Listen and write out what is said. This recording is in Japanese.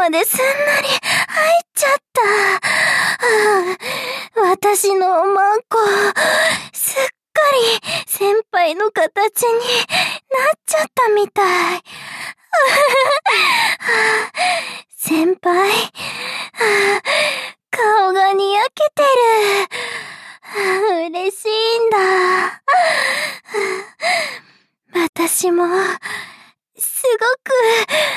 まですんなり入っちゃった。私のマンコ、すっかり先輩の形になっちゃったみたい。先輩、顔がにやけてる。嬉しいんだ。私も、すごく